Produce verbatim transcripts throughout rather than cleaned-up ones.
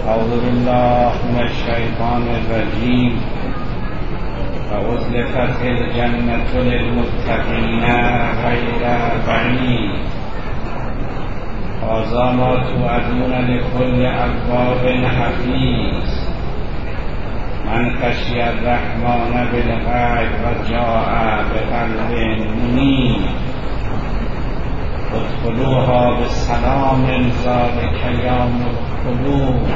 أعوذ بالله من الشيطان الرجيم. وأزلفت الجنة للمتقين غير بعيد. هذا ما توعدون لكل أواب حفيظ. من خشي الرحمن بالغيب وجاء بقلب منيب ادخلوها بسلام ذلك يوم الخلود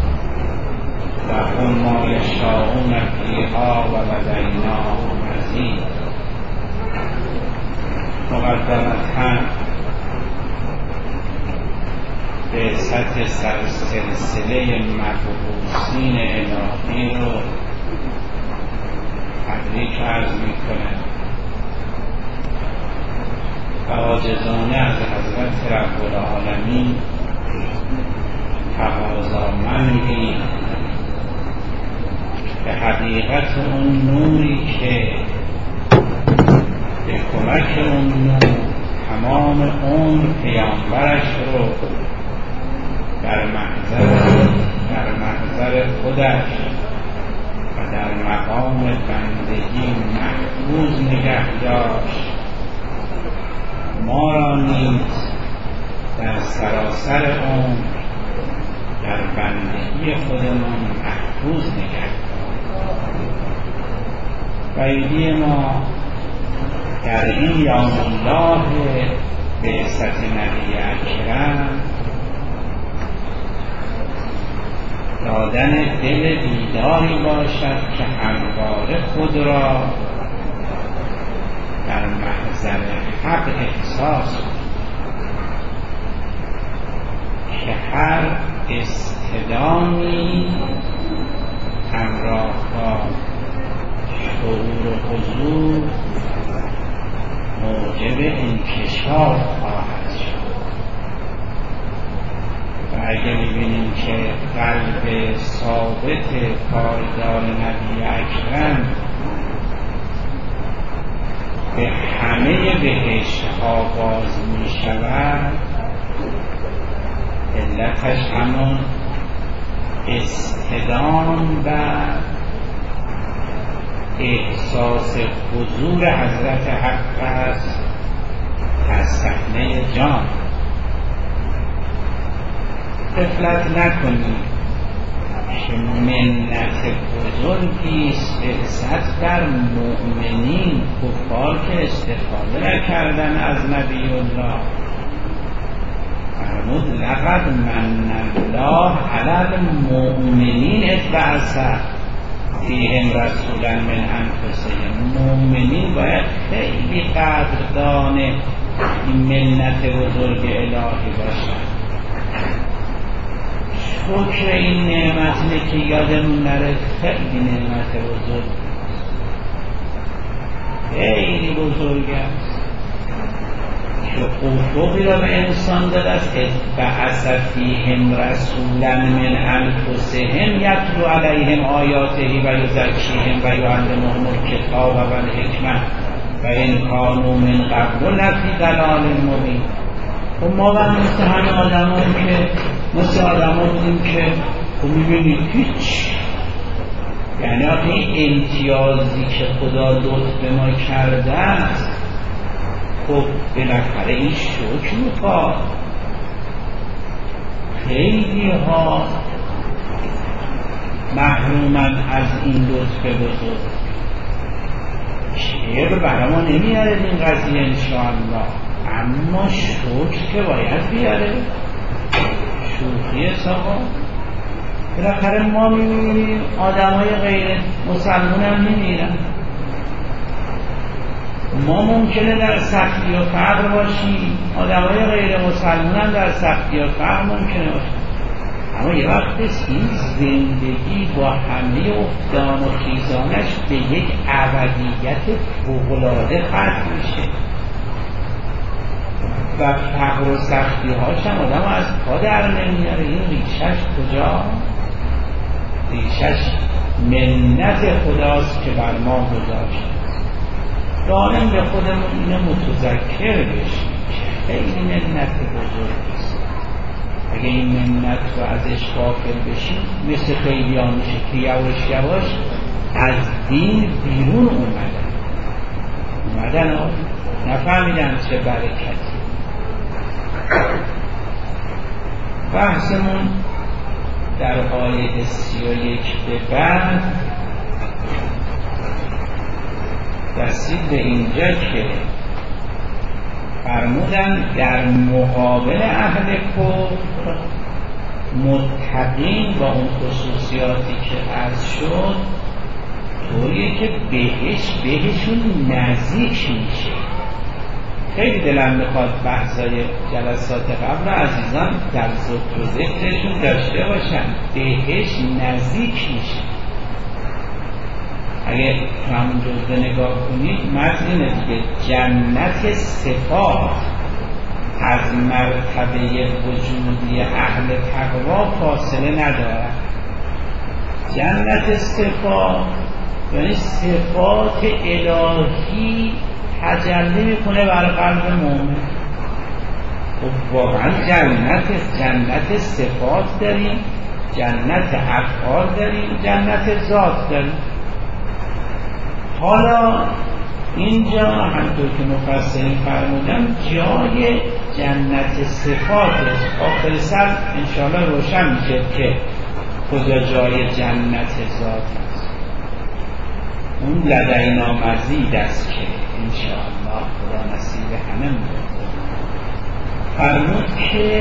لهم ما يشاءون فيها ولدينا مزيد. مقدمتاً به سطح سلسله مبعوثین الهی رو تبریک عرض میکنم و عاجزانه از حضرت رب العالمین تقاضامندیم به حقیقت اون نوری که به کمک اون نور تمام عمر پیامبرش رو در محضر در محضر خودش و در مقام بندگی محفوظ نگه داشت، ما را نیز در سراسر عمر در بندگی خودمان محفوظ نگه داشت. و ایدی ما در این یوم الله بعثت نبی اکرم دادن دل بیداری باشد که همواره خود را در محضر حق احساس کند که هر استدامی همراه با شعور و حضور موجب انکشاف خواهد شد. و اگر می‌بینیم که قلب ثابت پایدار نبی اکرم به همه بهشت‌ها باز می‌شود، علتش همون استدام و احساس حضور حضرت حق است در صحنه جان. غفلت نکنید که منت بزرگی است بعثت در مؤمنین، کفار که استفاده نکردن از نبی الله. فرمود لقد من الله علی المؤمنین اذ بعث فیهم رسولا من انفسهم. مؤمنین باید خیلی قدردان این منت بزرگ الهی باشند. شکر این نعمت اینه که یادمون نره خیلی نعمت بزرگ خیلی بزرگ است که افقی را به انسان داده است که بعث فیهم رسولا من انفسهم یتلو علیهم آیاته و یزکیهم و یعلمهم الکتاب و الحکمة و ان کانوا من قبل لفی ضلال مبین. و ما هم مثل همه آدم هم که مثل آدم ها بودیم که خب میبینید هیچ، یعنی آقا این امتیازی که خدا لطف به ما کرده است خب بالاخره این شکر میخواد. خیلی ها محرومن از این لطف بزرگ. شعر برای ما نمیاره این قضیه انشاءالله، اما شکر که باید بیاره. شوخی ساقا بالاخره ما میبینیم آدم های غیر مسلمان هم میمیرن. ما ممکنه در سختی و فقر باشیم، آدم های غیر مسلمان هم در سختی و فقر ممکنه باشیم، اما یه وقت این زندگی با همه افتان و خیزانش به یک ابدیت فوق‌العاده ختم میشه و فقر و سختی هاش هم آدم از پا در نمیاره. این ریشش کجا؟ ریشش منت خداست که بر ما گذاشته. دائم به خودمون اینو متذکر بشیم که خیلی منت بزرگیست. اگه این منت رو ازش غافل بشیم مثل خیلی ها میشه که یواش یواش از دین بیرون اومدن اومدن ها نفهمیدن چه برکتی. بحثمون در آیه سی و یک به بعد رسید به اینجا که فرمودن در مقابل اهل کفر متقین با اون خصوصیاتی که عرض شد طوریه که بهش بهشون نزدیک میشه. خیلی دلم میخواد بحثای جلسات قبل عزیزان در ذکر و ذکرشون داشته باشن، بهش نزدیک میشه. اگه همون جزده نگاه کنید متن اینه دیگه، جنت صفات از مرتبه وجودی اهل تقوا فاصله ندارد. جنت صفات یعنی صفات الهی تجلی میکنه بر قلب مومن. خب واقعا جنت جنت صفات داریم، جنت افعال داریم، جنت ذات داریم. حالا اینجا همطور که مفسرین فرمودن جای جنت صفات است. آخر سر انشاءالله روشن میشه که کجا جای جنت ذات است. اون لدینا مزید است که انشاءالله خدا نصیب همه میکنه. فرمود که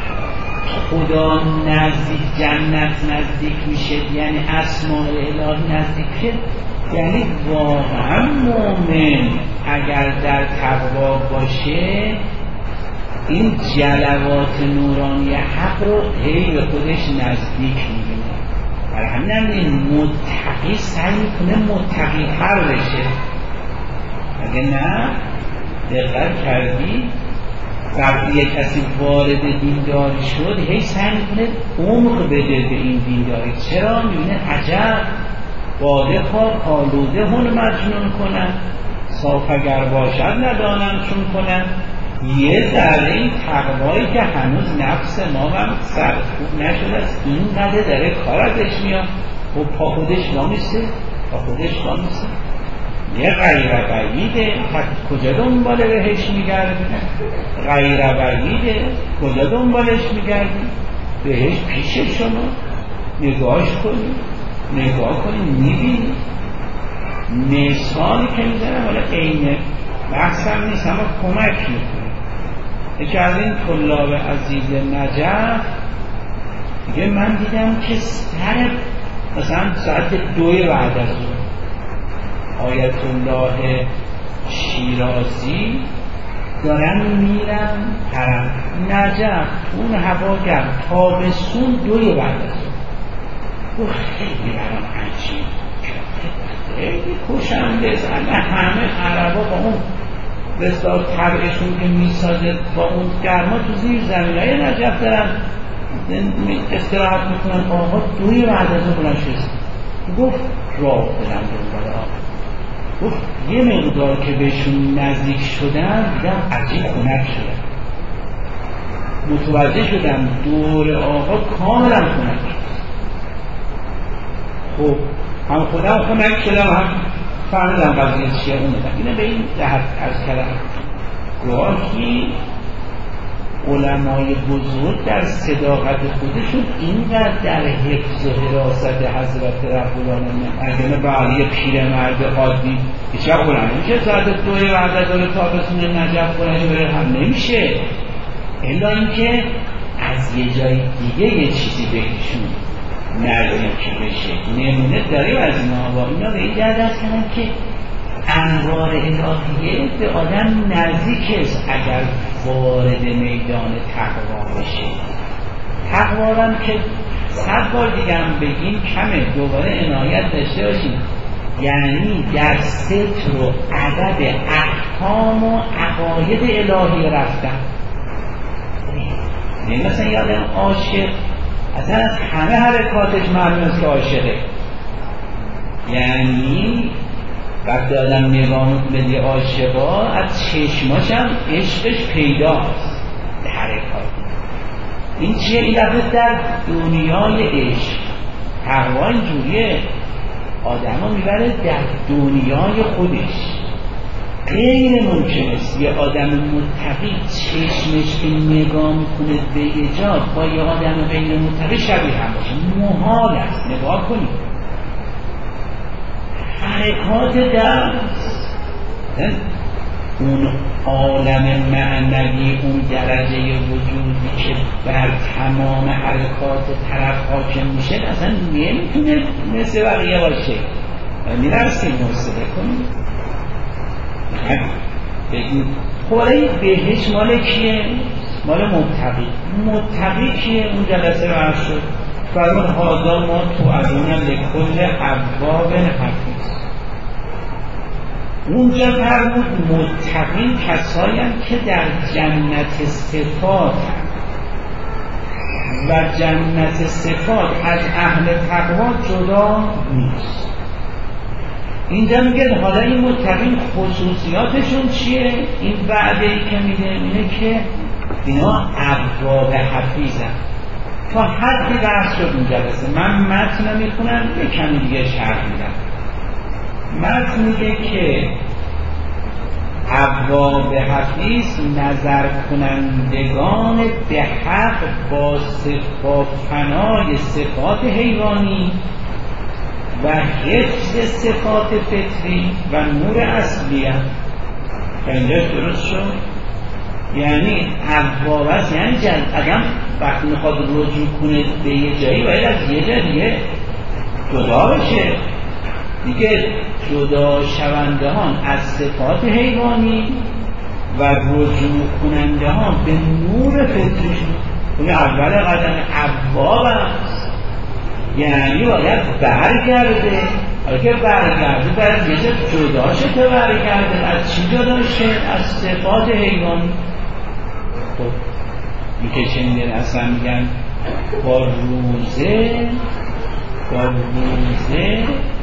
خدا نزدیک جنت نزدیک میشه یعنی اسماء الهی نزدیک، یعنی واقعا مومن اگر در تقوا باشه این جلوات نورانی حق رو هی به خودش نزدیک میبینه. برای همین هم این متقی سعی میکنه متقی تر بشه. اگه نه دقت کردی وقتی یک کسی وارد دینداری شد هی سعی میکنه عمق بده به این دینداری. چرا؟ میبینه عجب باده خواه آلوده هون مجنون کنن، صاف اگر باشد ندانم چون کنن. یه ذره این تقوایی که هنوز نفس ما هم سرخوب نشده است این قدر داره کار ازش میاد. و پا خودش وامیسته پا خودش وامیسته یه غیر بعیده کجا دنبال بهش میگردی؟ غیر بعیده کجا دنبالش میگردی؟ بهش پیش شما نگاهش کنی نگاه کنی میبینی. مثالی که میزنم حالا عین بحثم نیست اما کمک میکنه. یکی از این طلاب عزیز نجف دیگه من دیدم که سر مثلا ساعت دوی بعد از اون آیت الله شیرازی دارن میرن حرم نجف اون هوا گرم تابستون دوی بعد از اون. خیلی برام عجیب خیلی کشنده زنه. همه عربا با اون بسیار طبعشون که میسازه با اون گرما تو زیر زمین های نجف دارن استراحت میکنن. آقا دوی بعد از اون بلند شد گفت راه دارم دنبال آقا. گفت یه مقدار که بهشون نزدیک شدن دیدم عجیب خنک شدن. متوجه شدم دور آقا کاملا خنک شد. خب هم خودم خنک شدم هم فهمیدم قضیه چیه اون دادم. اینه به این جهت عرض کردم گاهی علمای بزرگ در صداقت خودشون اینقدر در حفظ و حراست حضرت رب العالمین اگه بعضی پیرمرد عادی هیچ وقت بلند نمیشه ساعت دوی بعد از ظهر تابستون نجف بلند بره هم نمیشه الا اینکه از یه جای دیگه یه چیزی بهشون نزدیک بشه. نمونه داریم از اینا با اینا به این جهت هست کنم که انوار الهیه به آدم نزدیک است اگر وارد میدان تقوا بشه. تقوا هم که صد بار دیگه هم بگیم کمه، دوباره عنایت داشته باشیم. یعنی در ستر و عدد احکام و عقاید الهی رفتن. یعنی مثلا یادم عاشق اصلا از همه حرکاتش معلوم است که عاشقه. یعنی وقتی آدم نگاه میکنه عاشقا از چشماش هم عشقش پیداست. حرکات این چیه؟ این دفعه در دنیای عشق. تقوا اینجوریه، آدم ها میبره در دنیای خودش. غیر ممکن است یه آدم متقی چشمش که نگاه میکنه به یه جا با یه آدم غیر متقی شبیه هم باشه. محال است. نگاه کنید حرکات درست، اون عالم معنوی، اون درجه وجودی که بر تمام حرکات طرف حاکم میشه، اصلا نمیتونه مثل بقیه باشه. میرسیم مصده کنیم بگیم خوره بهش مال کیه؟ مال متقی. متقی کیه؟ اون جلسه رو عرض شد فرمون هادا ما تو ادونم لکل عباب حفیظ. اونجا فرمود متقین کسایی هم که در جنت صفات و جنت صفات از اهل تقوا جدا نیست. اینجا میگه حالا این متقین خصوصیاتشون چیه؟ این وعده ای که میده اینه که اینا ابواب حفیظن. تا حدی بحث شد این جلسه. من متن میکنم یه کمی دیگه شرح میدم. متن میگه که ابواب حفیظ نظر کنندگان به حق با صفات فنای صفات حیوانی و حفظ صفات فطری و نور اصلی هم. اینجا درست شد؟ یعنی ابواب هست، یعنی آدم وقتی میخواد رجوع کنه به یه جایی باید از یه جا دیگه جدا بشه دیگه. جدا شوندهان از صفات حیوانی و رجوع کنندهان به نور فطریشون. اون اول قدم ابواب هست، یعنی باید برگرده. حالا که برگرده باید یه جا جدا شه که برگرده. از چی جدا شه؟ از صفات حیوانی. خب میگه چنین اصلا میگن با روزه با روزه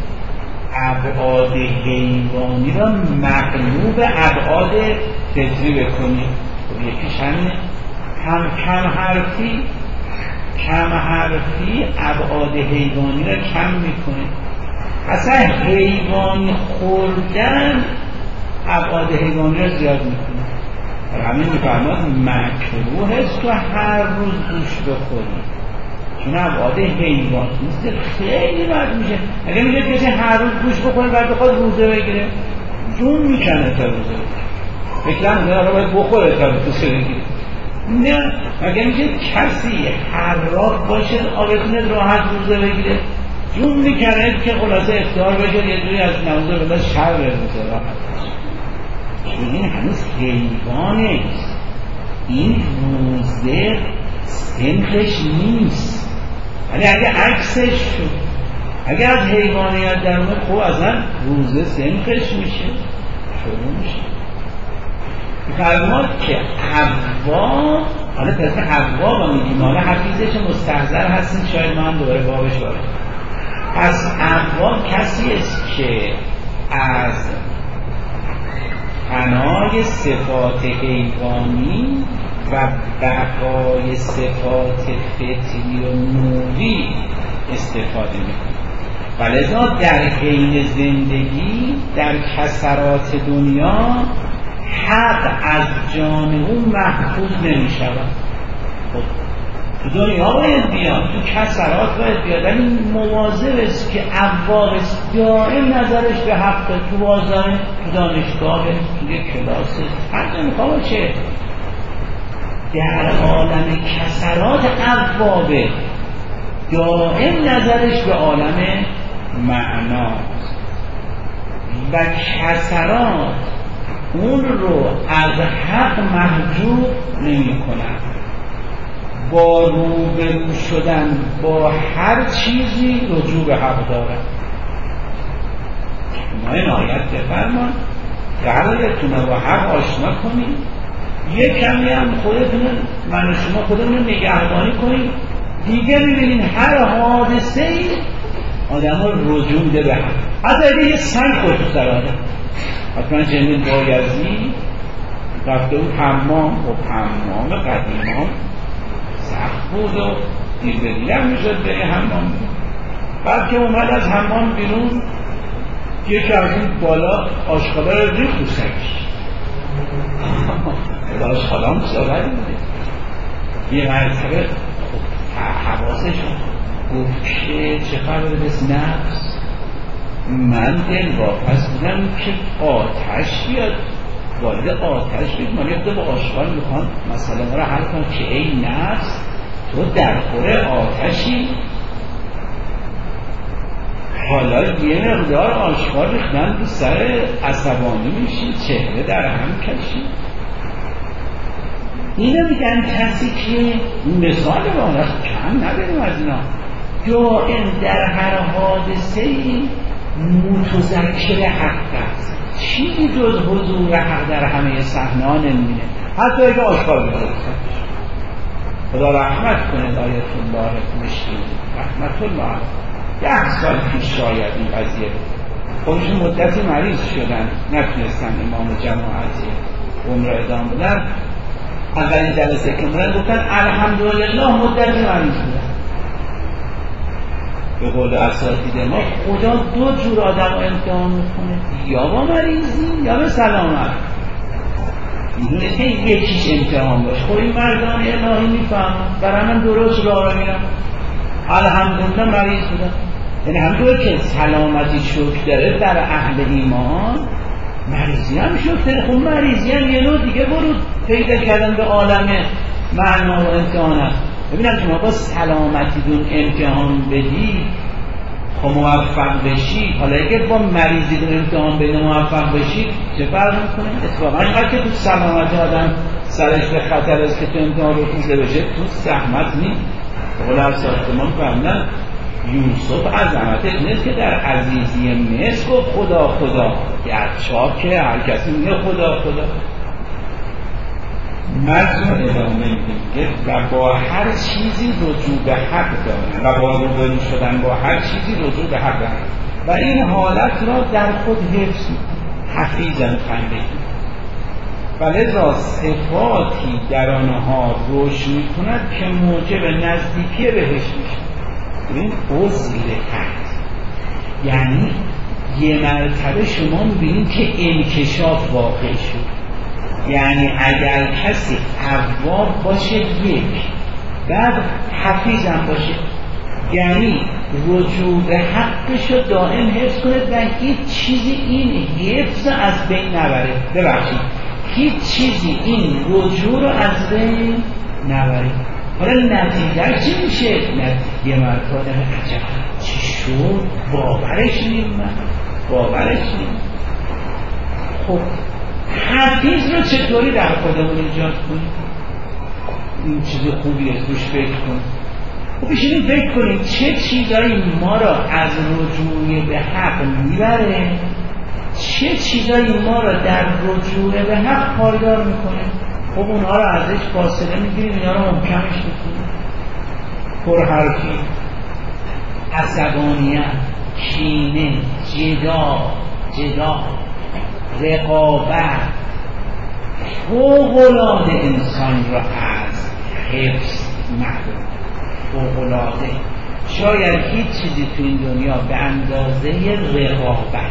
ابعاد حیوانی را مغلوب ابعاد فطری بکنی. یکیش همینه، هم کم حرفی کم حرفی ابعاد حیوانی را کم میکنه. اصلا حیوانی خوردن ابعاد حیوانی را زیاد میکنه. همین میفرماد مکروه است تو هر روز گوشت بخوری، چون ابعاد حیوان خیلی بد میشه. اگه میگه کسی هر روز گوشت بخوره بعد بخواد روزه بگیره، جون میکنه تا روزه بگیره. فکرم میگه آره باید بخوره تا روزه بگیره. نه، اگه میگه کسی هر راه باشه آبتونه راحت روزه بگیره، جون میکنه که خلاصه افتار بشه یه جوری از نوزه بلا شر روزه راحت باشه. چون این هنوز حیوانه. این روزه سنخش نیست. ولی اگه عکسش شد، اگه از حیوانیت در اون خوب ازن روزه سنخش میشه، شروع میشه. فرماد که حوا، حالا طرف حوا با میگیم حالا حفیظش مستحضر هستیم، شاید ما هم دوباره بابش باره. پس حوا کسی است که از فنای صفات حیوانی و بقای صفات فطری و نوری استفاده میکنه. ولذا در حین زندگی در کسرات دنیا حق از جان او محفوظ نمی شود. خب تو دنیا باید بیاد، تو کسرات باید بیاد، ولی مواظب است که ابواب دائم نظرش به حق، تو بازار، تو دانشگاه، تو یک کلاس، هر جا میخواه باشه. در عالم کسرات ابواب دائم نظرش به عالم معناست و کسرات اون رو از حق محجوب نمی کنن. با روبرو شدن با هر چیزی رجوع به حق دارن. ما این آیت بفرمان قرارتونه با حق آشنا کنید، یک کمی هم خودتون من و شما خودمون نگهبانی کنید، دیگه ببینید هر حادثه ای آدم ها رجوع ده به حق. حتی اگه یه سنگ خود تو سر آدم، حتما جنین بایزی رفته اون حمام و حمام قدیمان سخت بود و دیر به دیرم میشد بری حمام. بعد که اومد از حمام بیرون یکی از این بالا آشغالا رو ریخت تو سرش. آشغالا هم بسیار بوده. یه مرتبه حواسش گفت که چه خبره بس نفس، من دل واپس بودم که آتش بیاد، وارد آتش بیاد، من یکتا با آشغال میخوان مسئله ما رو حل کنم که ای نفس تو در خوره آتشی. حالا یه مقدار آشغال ریختن تو سر عصبانی میشی، چهره در هم کشی. اینو میگن کسی که مثال بالا کم نداریم از اینا دائم در هر حادثه‌ای متذکر حق است، چیزی جز حضور حق در همه صحنه‌ها نمی‌بینه، حتی اگه آشکار بشه. خدا رحمت کنه آیت الله مشکی رحمت الله ده سال پیش شاید این قضیه خودشون مدتی مریض شدن، نتونستن امام جماعتی عمر ادامه بدن. اولین جلسه که مرن گفتن الحمدلله مدتی مریض بودن. به قول اساتید ما خدا دو جور آدم رو امتحان میکنه، یا با مریضی یا به سلامت. میدونه که یکیش امتحان باشه. خب این مردان الهی میفهمن، برای من درست راه رو میرم، الحمدلله مریض بودن. یعنی همطور که سلامتی شکر داره در اهل ایمان، مریضی هم شکر داره. خب مریضی هم یه نوع دیگه برود پیدا کردن به عالم معنا و امتحان هست. ببینم شما با سلامتی دون امتحان بدی خب موفق بشی، حالا اگه با مریضی دون امتحان بدی موفق بشی چه فرق میکنه؟ اتفاقا اینقدر که تو سلامتی آدم سرش به خطر است که تو امتحان رو خوزه بشه، تو زحمت نیست. بقول از ساختمان فرمودن یوسف عظمتش نیست که در عزیزی مصر گفت خدا خدا، گرچه که هر کسی میگه خدا خدا. متن ادامه میگه و با هر چیزی رجوع به حق دارن و با روبرو شدن با هر چیزی رجوع به حق دارن و این حالت را در خود حفظ حفیظن خندگی و لذا صفاتی در آنها رشد میکند که موجب نزدیکی بهش میشه. این عضل هست، یعنی یه مرتبه شما میبینید که انکشاف واقع شد. یعنی اگر کسی اواب باشه یک، بعد حفیظم باشه، یعنی رجوع به حقش رو دائم حفظ کنه و هیچ چیزی این حفظ از بین نبره. ببخشید هیچ چیزی این رجوع رو از بین نبره. حالا نتیجه چی میشه؟ نتیجه مرکا داره عجب چی شد؟ باورش نیم من باورش نیم. خب حفیظ رو چطوری در خودمون ایجاد کنیم؟ این چیز خوبی است، روش فکر کنیم. خب بشینیم فکر کنیم چه چیزایی ما را از رجوع به حق میبره، چه چیزایی ما را در رجوع به حق پایدار میکنه. خب اونها را ازش فاصله میگیریم، اینا را محکمش میکنیم. پرحرفی، عصبانیت، کینه، جدا جدا رقابت فوق‌العاده انسان را از حفظ محروم. فوق‌العاده شاید هیچ چیزی تو این دنیا به اندازه رقابت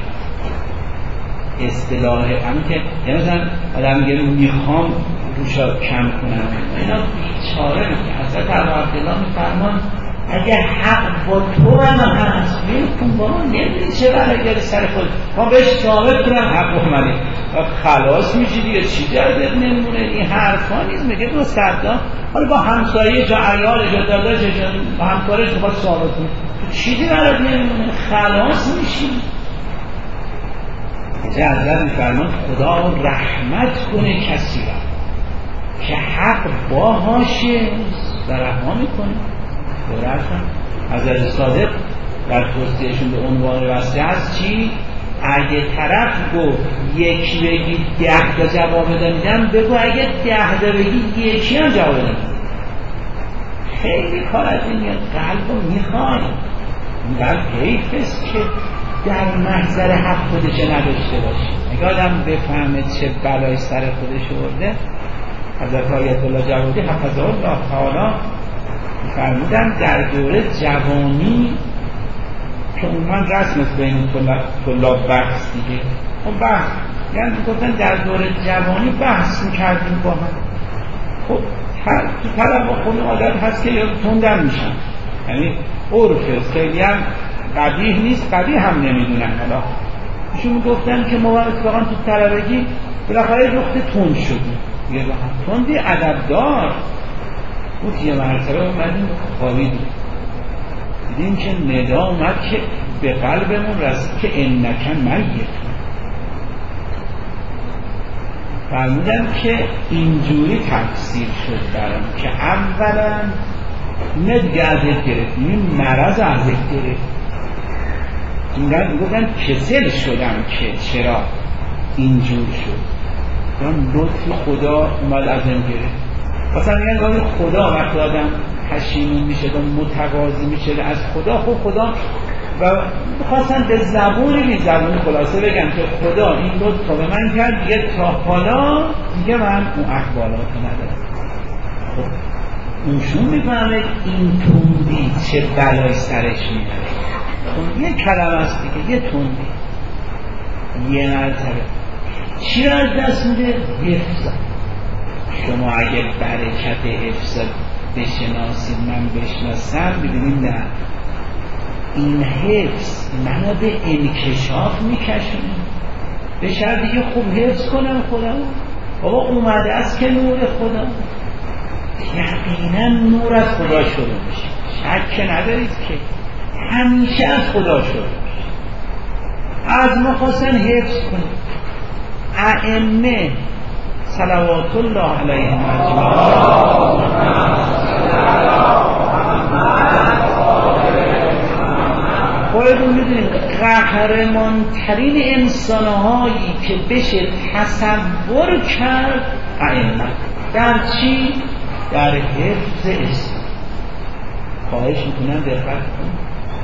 اصطلاح همین که یعنی مثلا آدم میگه میخوام روشا کم کنم، اینا بیچاره میگه. حضرت عبدالله میفرمان اگه حق با تو هم هست میکن با من نمیدونی چه برگره سر خود ما بهش ثابت کنم حق با منه خلاص میشی دیگه، چی جردت نمونه. این حرفا نیست. میگه دو صدا حالا با همسایه جا عیال جا داداش جا با همکارش میخواد ثابت کنی چیزی برات نمونه، خلاص میشی. اینجا حضرت میفرمان خدا رحمت کنه کسی را که حق با هاشه و رحمه میکنه. درستم حضرت صادق در توصیهشون به عنوان وصیه هست چی؟ اگه طرف گفت یکی بگی ده تا جواب میدم، بگو اگه ده تا بگی یکی هم جواب میدم. خیلی کار از این میاد، قلب رو میخوای. این قلب حیف است که در محضر حق خودش نداشته باشی. اگه آدم بفهمه چه بلای سر خودش ورده، حضرت آیت الله جوادی حفظه الله تعالی فرمودن در دوره جوانی که عموما رسم است بین طلاب بحث دیگه، اون بحث یعنی گفتن در دوره جوانی بحث میکردیم با هم. خب تو طلب خود عادت هست که یا تندم میشن، یعنی عرف خیلی هم قبیح نیست، قبیح هم نمیدونن. حالا ایشون گفتن که ما اتفاقا تو طلبگی بالاخره نقطه تند شدیم، یه وقت تندی ادبدار بود. یه مرتبه اومدیم خوابیدیم، دیدیم که ندا اومد که به قلبمون رسید که انک میت. فرمودن که اینجوری تفسیر شد برام که اولا نه دیگه ازت گرفت، این مرض ازت گرفت. اینقدر گفتن کسل شدم که چرا اینجور شد، چون لطف خدا اومد ازم گرفت. مثلا میگن گاهی خدا وقتی آدم پشیمون میشه و متقاضی میشه از خدا، خب خدا و خواستن به زبون بی زبون خلاصه بگم که خدا این لطف به من کرد دیگه تا حالا دیگه من اون احوالات ندارم. خب اونشون میفهمه این توندی چه بلای سرش میاره. خب یه کلمه است دیگه، یه توندی یه مرتبه چی را از دست میده؟ حفظ. شما اگه برکت حفظ بشناسید من بشناسم ببینید نه این حفظ منو به انکشاف میکشونه، به شرط دیگه خوب حفظ کنم خودم. بابا اومده است که نور خدا یقینا نور از خدا شروع میشه، شک ندارید که همیشه از خدا شروع میشه. از ما خواستن حفظ کنیم. ائمه صلوات الله علیهم خودتون میدونید قهرمانترین انسانهایی که بشه تصور کرد ائمه در چی؟ در حفظ اسم. خواهش میکنم دقت کنید.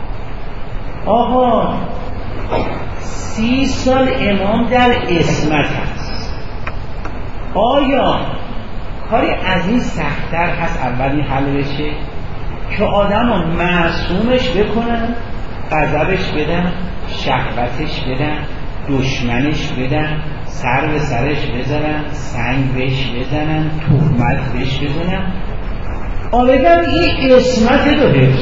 آقا سی سال امام در عصمت هست، آیا کاری از این سخت‌تر هست اولی حل بشه که آدم رو معصومش بکنن، غضبش بدن، شهوتش بدن، دشمنش بدن، سر به سرش بزنن، سنگ بهش بزنن، تهمت بهش بزنن، آبگم این عصمت رو حفظ.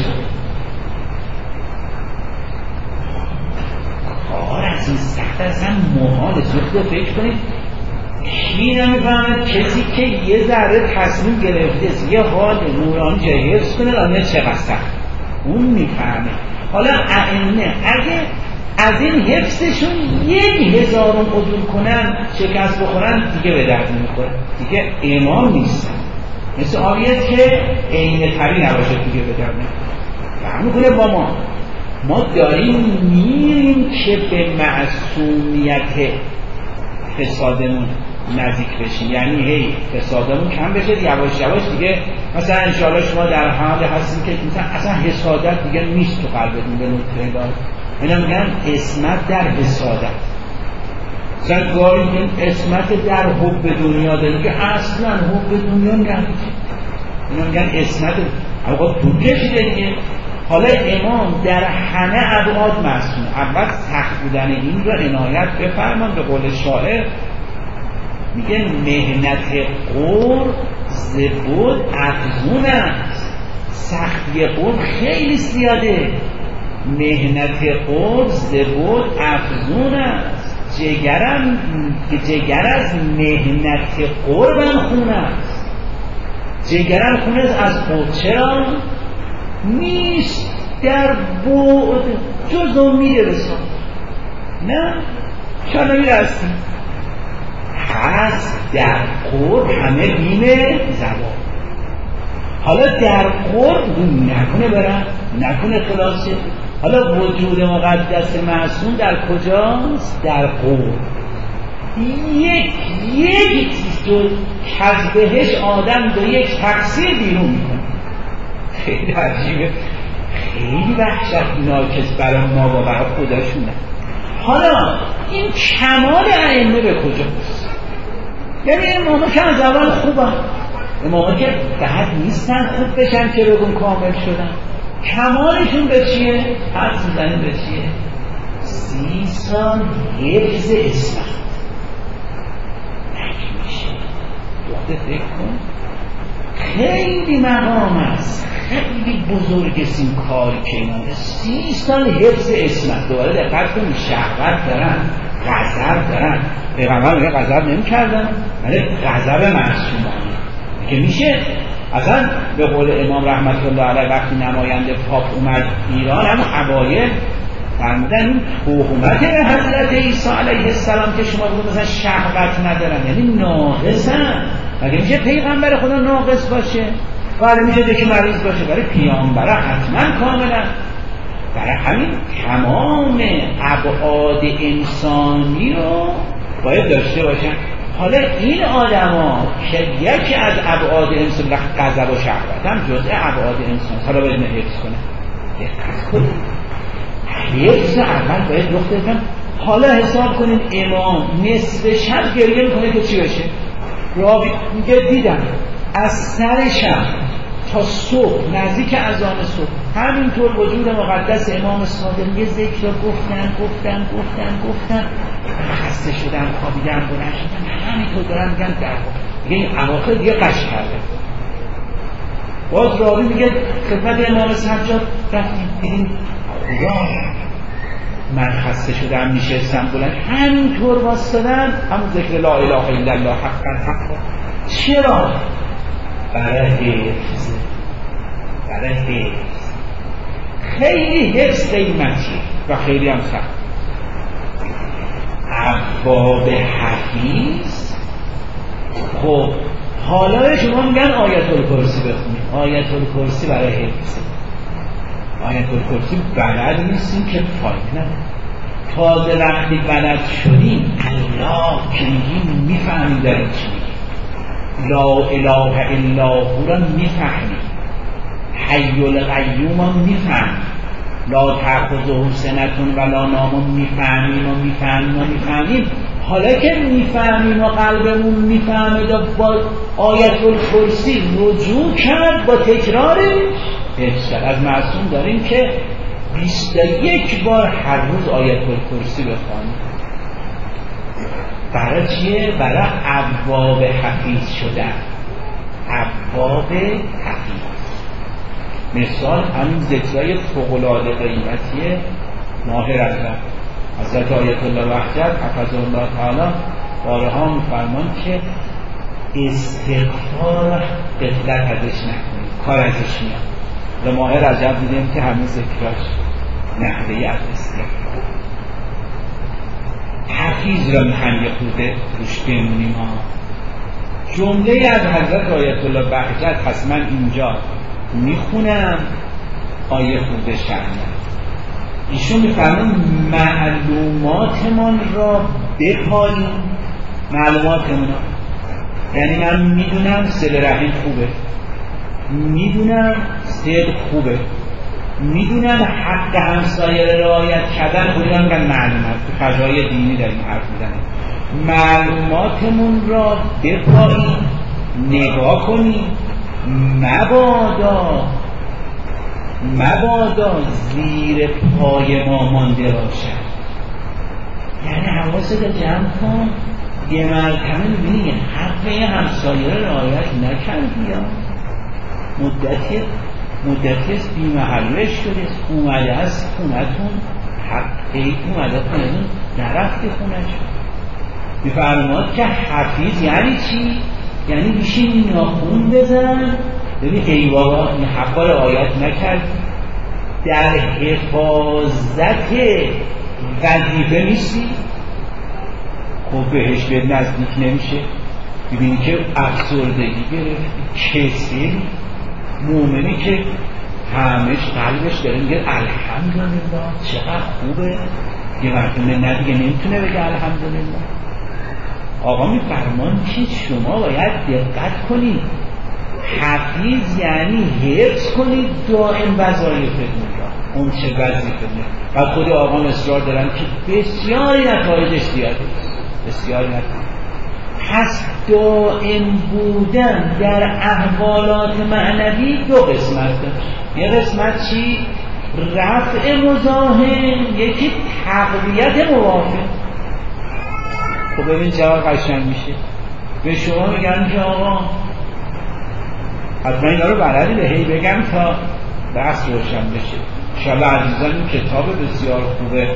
کار از این سخت اصلا محال. زخت فکر کنید کی نمیفهمد کسی که یه ذره تصمیم گرفته یه حال نورانی جای حفظ کنه آنه چقدر سخت اون میفهمه. حالا ائمه اگه از این حفظشون یک هزارم عدول کنن شکست بخورن دیگه به درد نمیخوره، دیگه امام نیستن. مثل آیت که عین تری نباشه دیگه به درد نمیخوره. میکنه با ما ما داریم میریم که به معصومیت فسادمون نزدیک بشیم، یعنی هی فسادمون کم بشه یواش یواش دیگه. مثلا انشاءالله شما در حال هستیم که مثلا اصلا حسادت دیگه نیست تو قلبتون به نقطه دار. اینا میگن عصمت در حسادت. مثلا گاهی میگن عصمت در حب دنیا داریم که اصلا حب دنیا نداریم. اینا میگن عصمت آقا تو کشیده دیگه. حالا امام در همه ابعاد معصوم. اول سخت بودن این رو عنایت بفرمان. به قول شاعر میگه مهنت قور زبود افزون است. سختی قور خیلی زیاده. مهنت قور زبود افزون است. جگرم جگر از مهنت قربم خون است. جگرم خون است از قور. چرا؟ نیست در بعد جز امید رسان. نه چرا نمیرسیم؟ هست در قرب همه بیم زبان. حالا در قرب نکنه برن نکنه خلاصه. حالا وجود مقدس معصوم در کجاست؟ در قرب. یک یک جو کذبهش آدم به یک تقصیر بیرون میکنه. خیلی عجیبه، خیلی وحشت ناکس برای ما و برای خودشونه. حالا این کمال ائمه به کجاست؟ یعنی اماما که از اول خوبن اماما که بد نیستن، خوب بشن که بگون کامل شدن. کمالشون به چیه؟ حد میزنیم به چیه؟ سی سال حفظ اسمت نمیشه. داده فکر کن خیلی مقام است، خیلی بزرگ این کاری که اینا سی سال حفظ اسمت. دوباره دقت کنید، شهوت دارن، غضب دارن. پیغمبر میگه غضب نمی‌کردن، ولی غضب معصومانه که میشه. اصلا به قول امام رحمت الله علیه وقتی نماینده پاپ اومد ایران، هم اوایل فرمودن این تهمت حضرت عیسی علیه السلام که شما بگید مثلا شهوت ندارن یعنی ناقصن. مگه میشه پیغمبر خدا ناقص باشه؟ ولی میشه که مریض باشه، برای پیامبر حتما کاملا. برای همین تمام ابعاد انسانی رو باید داشته باشن. حالا این آدما که یکی از ابعاد انسان غضب و شهوت هم جزء ابعاد انسان، حالا باید حفظ کنه. دقت کنید، حفظ اول باید رخ بدن. حالا حساب کنید امام نصف شب گریه میکنه که چی بشه؟ راوی میگه دیدم از سر شب تا صبح، نزدیک اذان صبح، همینطور وجود مقدس امام صادق یه ذکر رو گفتن گفتن گفتن گفتن خسته شدن، خوابیدن، بلند شدن، همینطور دارن میگن در میگه این اواخر دیگه قش کرده. باز راوی میگه خدمت امام سجاد رفتیم دیدیم خدا من خسته شدم میشستم بلند، همینطور واسدن همون ذکر لا اله الا الله حقا حقا. چرا؟ برای حفظ، برای حفظ. خیلی حفظ قیمتی و خیلی هم سخت. ابواب حفیظ. خب حالا شما میگن آیت الکرسی بخونید. آیت الکرسی برای حفظ. آیت الکرسی بلد نیستیم که فایده نداره. تازه وقتی بلد شدیم الله که میگیم میفهمیم در این چی میگیم. لا اله الا هو را میفهمیم، حی القیوم را میفهمیم، لا تأخذه سنة ولا نوم میفهمیم و میفهمیم و میفهمیم. حالا که میفهمیم و قلبمون میفهمید و با آیت الکرسی رجوع کرد با تکرارش حفظ کرد. از معصوم داریم که بیست و یک بار هر روز آیت الکرسی بخوانیم. برای چیه؟ برای ابواب حفیظ شدن. ابواب حفیظ مثال همین ذکرهای فوق‌العاده قیمتی ماه رجب. حضرت آیت الله وحجت حفظه الله تعالی بارها می‌فرمان که استغفار غفلت ازش نکنید، کار ازش میاد. در ماه رجب دیدیم که همین ذکراش نحوه‌ای از استغفار. حفیظ را میخوایم یه خورده روش بمونیم ها. جمله از حضرت آیت الله بهجت هست، من اینجا میخونم آیه خورده شرمه. ایشون میفرمون معلوماتمان را بپالیم. معلوماتمون یعنی من میدونم صله رحم خوبه، میدونم صدق خوبه، میدونم حق همسایه رعایت کردن خوبه. میگن معلومات تو فضای دینی داریم حرف میزنیم. معلوماتمون را بپالیم، نگاه کنیم، مبادا مبادا زیر پای ما مانده باشد. یعنی حواست رو جمع کن. یه مرتبه میبینی حق همسایه رو رعایت نکردی یا مدتی مدتی است بی محلش شده، اومده از خونتون حقی اومده خونتون نرفتی خونش. میفرماد که حفیظ یعنی چی؟ یعنی بیشین ناخون بزن ببین ای بابا این حقا رو رعایت نکردی، در حفاظت وظیفه نیستی. خب بهش به نزدیک نمیشه. ببینی که افسردگی گرفتی، کسلی، مومنی که همش قلبش داره میگه الحمدلله چقدر خوبه، یه مرتبه نه دیگه نمیتونه بگه الحمدلله. آقا میفرمان که شما باید دقت کنید. حفیظ یعنی حفظ کنید دائم وظایفتون را، اون چه وظیفه. و خود آقا اصرار دارن که بسیاری نتایجش زیاده، بسیاری نتایج. پس دائم بودن در احوالات معنوی دو قسمت داشت. یه قسمت چی؟ رفع مزاحم، یکی تقویت موافق. خب ببین جواب قشنگ میشه. به شما میگن که آقا حتما اینا رو بلدی به هی بگم تا بحث روشن بشه. انشاءالله عزیزان این کتاب بسیار خوبه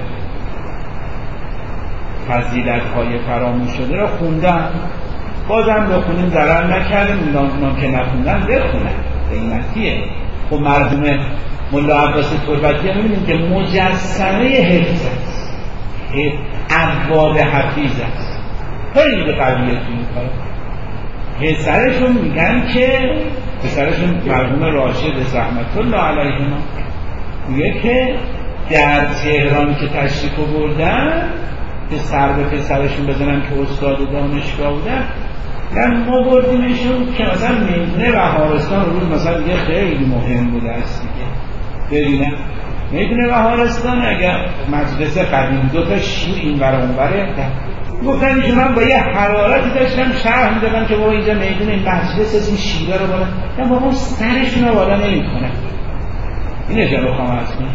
فضیلت های فراموش شده رو خوندن، بازم بخونیم ضرر نکردیم، اونام که نخوندن بخونن، قیمتیه. خب مرحوم ملا عباس تربتی هم میبینیم که مجسمه حفظ است، ابواب حفیظ است، خیلی قویه تو این کار. پسرشون میگن که پسرشون مرحوم راشد رحمت الله علیهما میگه که در تهران که تشریف بردن که سر به پسرشون بزنن که استاد دانشگاه بودن، من ما بردیمشون که مثلا میدونه بهارستان روز مثلا یه خیلی مهم بوده است دیگه ببینم میدونه بهارستان اگر مجلس قدیم دو تا شیر این برای اون بره گفتن ایشون من با یه حرارتی داشتم شرح میدادم که بابا اینجا میدونه این مجلس از این شیره رو بالا یا بابا سرشون رو بالا نمی کنه. این اجا بخوام از کنم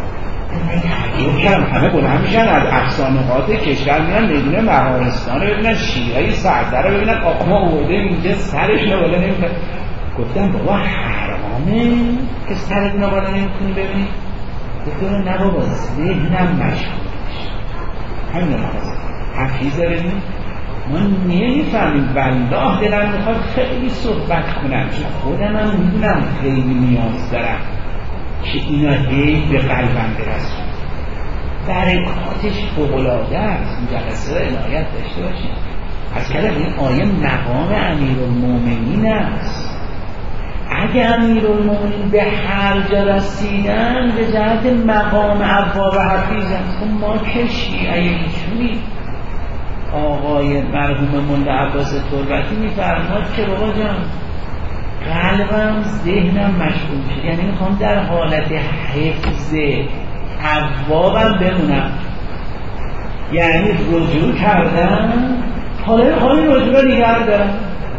یکم همه بلند میشن از افسانه‌ات کشور میرن میدونه بهارستان رو ببینن شیرهای سعده رو ببینن آقا آورده اینجا سرشون رو بالا نمی کنه. گفتم بابا حرامه که سرتون رو بالا نمی کنی ببینید. گفتم نه بابا ذهنم مشغول میشه. همین رو نخواست حفیظه ببینید ما نمیفهمیم والله دلم میخواد خیلی صحبت کنم چون خودم هم میدونم خیلی نیاز دارم که اینا هی به قلبم برسون. برکاتش فوق‌العاده است. این جلسه عنایت داشته باشید. از کلم این آیه مقام امیرالمومنین است. اگه امیرالمومنین به هر جا رسیدن به جهت مقام ابواب حفیظ است. خب ما که شیعه ایشونی آقای مرحوم ملا عباس تربتی میفرماد که بابا جان قلبم ذهنم مشغول شد، یعنی میخوام در حالت حفظ ابوابم بمونم، یعنی رجوع کردم حالا میخوام این رجوع رو نگه دارم.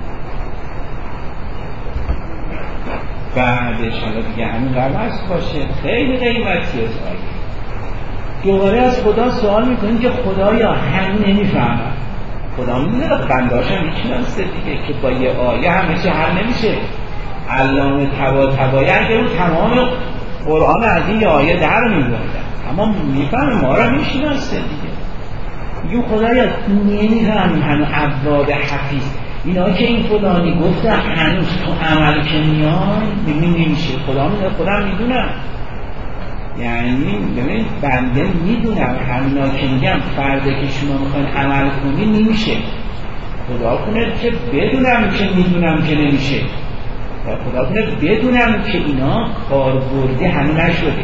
بعدش حالا دیگه همین قلبست باشه خیلی قیمتیه. دوباره از خدا سوال میکنیم که خدایا همین نمیفهمم. خدا میدونه بنداش هم میشناسه دیگه که با یه آیه همه چه حل نمیشه. علامه طباطبایی اگه اون تمام قرآن از این آیه در میبردن اما میفهمه ما را میشناسه دیگه. میگیم خدایا نمیفهمیم همه ابواب حفیظ اینا که این فلانی گفته هنوز تو عمل که میان میبینی نمیشه. خدا میدونه خدا میدونم، یعنی ببین بنده میدونم همینا که میگم فرده که شما میخواین عمل کنی نمیشه. خدا کنه که بدونم که میدونم که نمیشه، خدا کنه بدونم که اینا کاربردی همین نشده.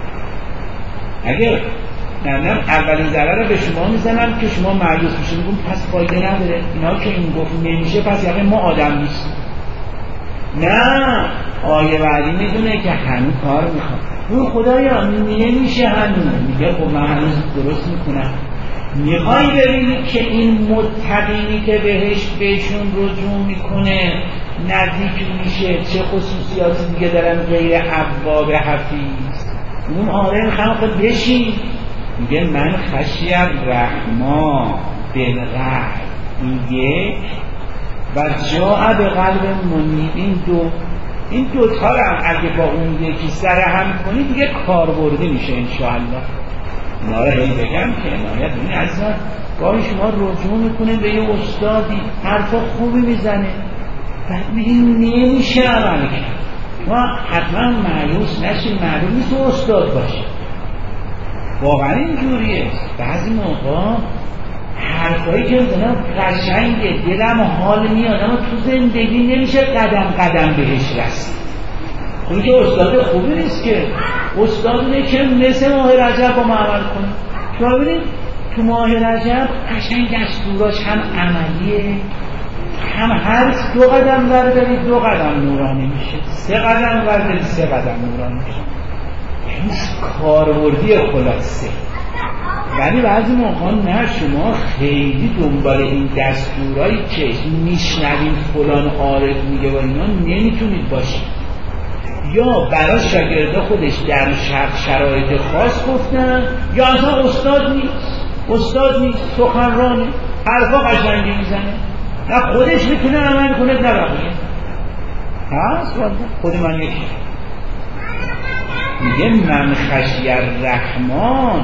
اگه نمیدونم اولین ضرر رو به شما میزنم که شما مایوس میشه میگم پس فایده نداره اینا که این گفت نمیشه پس یعنی ما آدم نیستیم. نه آیه بعدی میدونه که هنوز کار میخواد. اون خدایا نمیشه هنوز میگه خب من هنوز درست میکنم. میخوایی ببینید که این متقینی که بهش بهشون رجوع میکنه نزدیک میشه چه خصوصیاتی دیگه دارن غیر ابواب حفیظ. اون آره میخوام خود بشین میگه من خشی الرحمن بالغیب میگه و جاء به قلب منیب. این دو این دوتا هم اگه با اون یکی سر هم کنی دیگه کاربردی میشه انشاءالله. اینا رو هی بگم که عنایت بینید عزیزان گاهی شما رجوع میکنه به یه استادی حرفا خوبی میزنه بعد میگیم نمیشه عمل کرد. ما حتما مایوس نشیم، معلوم نیست استاد باشه. واقعا اینجوریه. بعضی موقع حرفایی که میزنم قشنگه دلم حال میاد اما تو زندگی نمیشه قدم قدم بهش رسید. اون که استاد خوبی نیست که استاد اینه که مثل ماه رجب با ما عمل کنه. شما ببینید تو ماه رجب قشنگ دستوراش هم عملیه هم هر دو قدم بردارید دو قدم نورانی میشه، سه قدم بردارید سه قدم نورانی میشه. این کاربردی خلاصه. ولی بعضی موقع نه، شما خیلی دنبال این دستورایی که میشنوید فلان عارف میگه و اینا نمیتونید باشید، یا برای شاگرده خودش در شرایط خاص گفتن، یا اصلا استاد نیست، استاد نیست، سخنرانه، حرفا قشنگی میزنه، نه خودش میتونه عمل کنه نه بقیه. هست خود من یکی میگه من خشی الرحمن،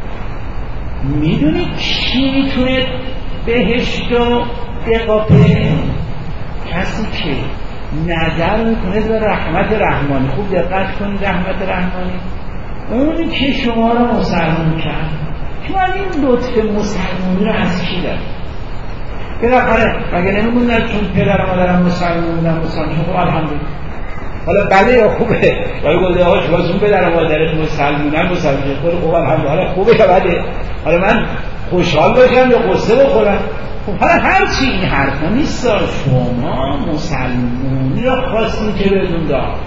میدونی کی میتونه بهشت و بقاپه؟ کسی که نظر میکنه به رحمت رحمانی. خوب دقت کنید، رحمت رحمانی اونی که شما رو مسلمون کرد. شما این لطف مسلمونی رو از کی دارید؟ بالاخره مگه نمیگوندن چون پدر مادرم مسلمون بودن مسلمون شد الحمدلله. حالا بله یا خوبه؟ ولی گفته آقا شما چون پدر مادرت مسلمونن مسلمون شد خوب الحمدلله. حالا خوبه یا بده؟ حالا من خوشحال باشم یا قصه بخورم؟ خب حالا هرچی این حرفا نیست، شما مسلمونی را خواستین که بدون دار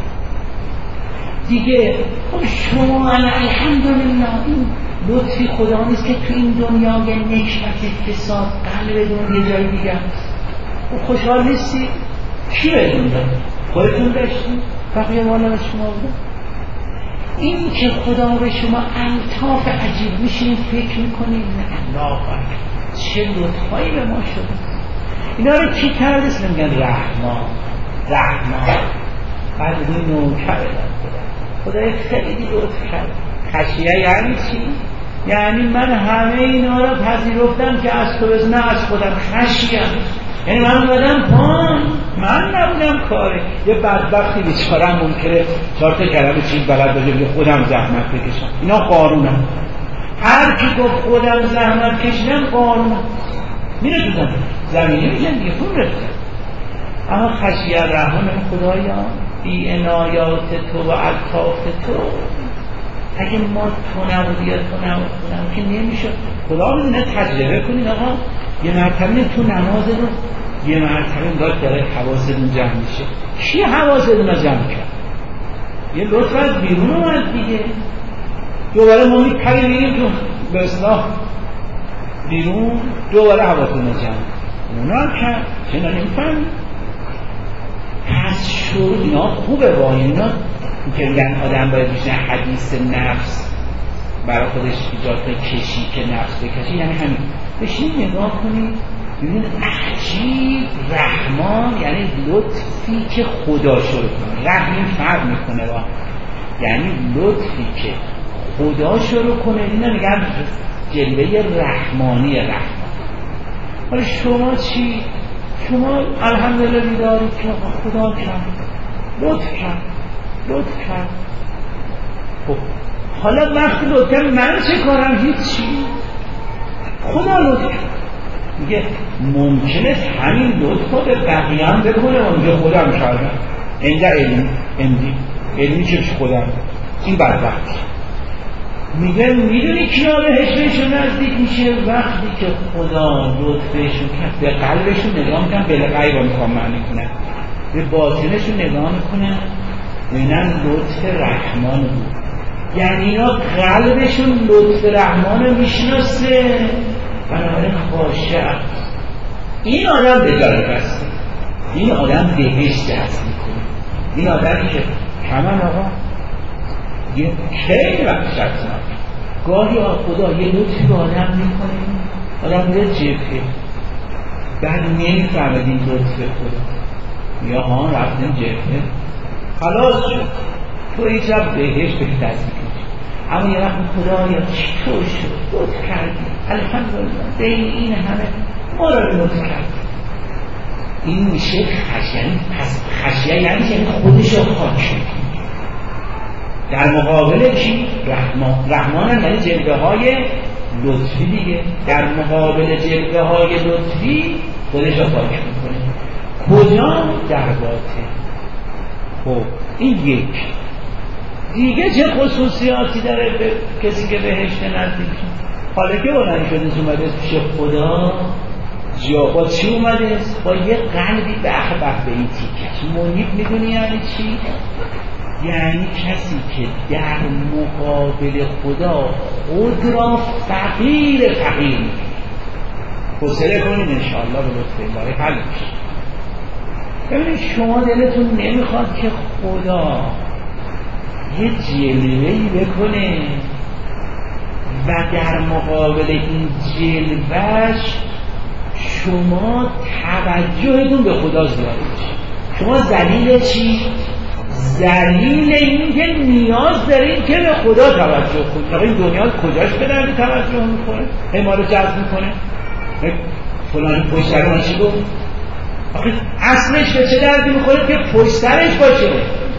دیگه. خب شما الحمدلله این لطفی خدا نیست که تو این دنیا یه نکبت فساد قلبتون یه جای دیگه هست. خب خوشحال نیستی؟ کی بدون دار؟ خودتون داشتین؟ بقیه والا به شما بودن؟ این که خدا به شما الطاف عجیب میشین فکر میکنید نه الله چه لطفایی به ما شده. اینا رو کی کرده؟ اسم میگن رحمان. رحمان بعد این نوکر داد خدای خیلی لطف کرد. خشیه یعنی چی؟ یعنی من همه اینا رو پذیرفتم که از تو بزن، نه از خودم خشیم، یعنی من بودم پان، من نبودم کاره. یه بدبختی بیچارم ممکنه چهار تا کلمه چیز بلد باشه بگه خودم زحمت بکشم. اینا قانونم، هر کی گفت خودم زحمت کشیدم قانونم میره تو زمین زمینه میگن دیگه پول رسید. اما خشیه الرحمن خدایا بی عنایات تو و الطاف تو، اگه ما تو نبودی یا تو نبودی که نمیشه. خدا بزنه تجربه کنید آقا یه مرتبه تو نماز رو یه مرتبه داد داره حواستون جمع میشه. کی حواستون رو جمع کرد؟ یه لطف از بیرون اومد دیگه. دوباره ما میپریم میگیم تو به اصلاح بیرون دوباره حواستون رو جمع اونا کرد. چنا نمیفهم پس شروع اینا خوبه با اینا که میگن آدم باید بیشتر حدیث نفس برای خودش ایجاد کنه، کشی که نفس بکشی، یعنی همین بشین نگاه کنید ببینید عجیب رحمان یعنی لطفی که خدا شروع کنه. رحم فرق میکنه با یعنی لطفی که خدا شروع کنه. اینا میگن جلوه رحمانی رحمان. ولی شما چی؟ شما الحمدلله بیدارید که خدا کرد، لطف کرد، لطف کرد. خب حالا وقتی لطف کرد من چه کارم؟ هیچی، خدا لطف کرد. میگه ممکنه همین لطف رو به بقیه هم بکنه اونجا خودم کردم اینجا علمی اندی علمی که خودم این بدبختی. میگه میدونی کیا بهشتشون نزدیک میشه؟ وقتی که خدا لطفشون کرد به قلبشون نگاه میکنن، به غیب رو میخوام معنی کنن، به باطنشون نگاه میکنن ببینن لطف رحمان بود. یعنی اینا قلبشون لطف رحمان رو میشناسه، بنابراین خاشع. این آدم به جای هست، این آدم بهشت هست میکنه. این آدمی که همان آقا یه خیلی وقت شخص گاهی خدا یه لطفی به آدم میکنه، آدم میره جبهه بعد نمیفهمد این لطف خدا، یا ها رفتن جبهه خلاص شد تو هیچ رفت بهش به دست میکنی. اما یه وقت خدا یا چطور شد لطف کردی الحمدلله بین این همه ما را لطف کردی. این میشه خشیه. پس خشیه یعنی خودش رو خاک شد. در مقابل کی؟ رحمان. رحمان هم یعنی جلوه های لطفی دیگه. در مقابل جلوه های لطفی خودش رو خاک میکنه. کجا؟ در باطن. خب این یک دیگه چه خصوصیاتی داره به کسی که بهشت نزدیک؟ حالا که بلند شده اومده پیش خدا جا با چی اومده؟ با یه قلبی به به به این تیکش منیب. میدونی یعنی چی؟ یعنی کسی که در مقابل خدا خود را فقیر فقیر حوصله کنید انشاءالله به لطف الله حل میشه. ببینید شما دلتون نمیخواد که خدا یه جلوه‌ای بکنه و در مقابل این جلوه‌اش شما توجهتون به خدا زیاد بشه. شما ذلیل چی؟ ذلیل این که نیاز دارین که به خدا توجه کنید. آقا این دنیا کجاش به درد توجه میکنه؟ هی ما رو جذب میکنه؟ فلانی پشت سر من چی گفت؟ آخه اصلش به چه دردی میخوره که پشت سرش باشه؟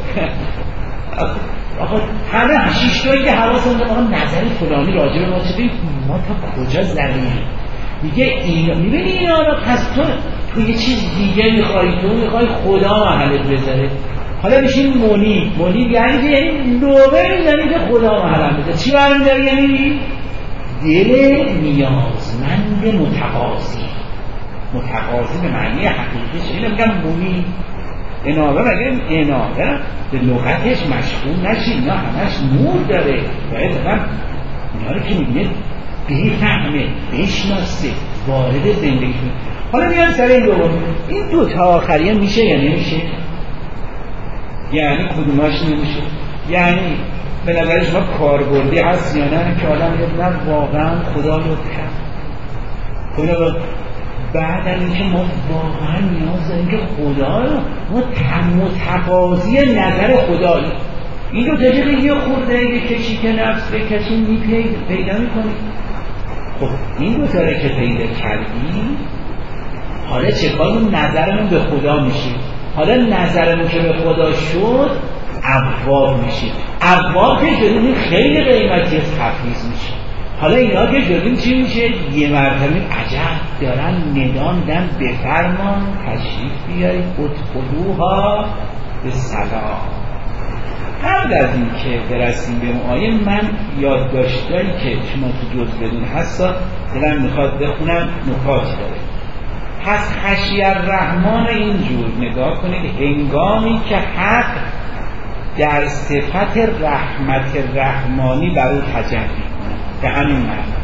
آقا همه شیشتایی که حواسم داره آقا نظر فلانی راجع به ما چه بید؟ ما تا کجا ذلیل؟ میگه اینا میبینی اینا را پس تو تو یه چیز دیگه میخوایی، تو میخوای خدا محلت بذاره. حالا میشین منی منی یعنی که یعنی نوبه میزنی که خدا محلت بذاره. چی برمی داره؟ یعنی دل نیازمند متقاضی. متقاضی به معنی حقیقیش اینه میگم منی. انابه بگیم انابه به لغتش مشغول نشی، اینا همش نور داره. باید هم اینا رو که میبینه بفهمه، بشناسه، وارد زندگی کنه. حالا میان سر این دوم، این دو تا آخریه میشه یا نمیشه؟ یعنی کدوماش نمیشه؟ یعنی به نظر شما کاربردی هست یا نه که آدم یه نه واقعا خدا لطف کرد خدا بعد از اینکه ما واقعا نیاز داریم که خدا رو ما متقاضی نظر خدایی این رو تجربه یه خورده یه کشی که نفس به کسی میپید پیدا میکنی. خب این دو تاره که پیدا کردی حالا چه کار نظرمون به خدا میشه؟ حالا نظرمون که به خدا شد ابواب میشه. ابواب که شدیم خیلی قیمتی از تفریز میشه. حالا اینا که شدیم چی میشه؟ یه مرتبه عجب دارن ندام دن بفرمان تشریف بیارید ادخلوها به سلام. قبل از این که برسیم به اون آیه من یادداشتایی که شما تو جز بدون هستا دلم میخواد بخونم نکاتی داره. پس خشیه الرحمن اینجور نگاه کنید هنگامی که حق در صفت رحمت رحمانی بر او تجلی کنه. به همین معنی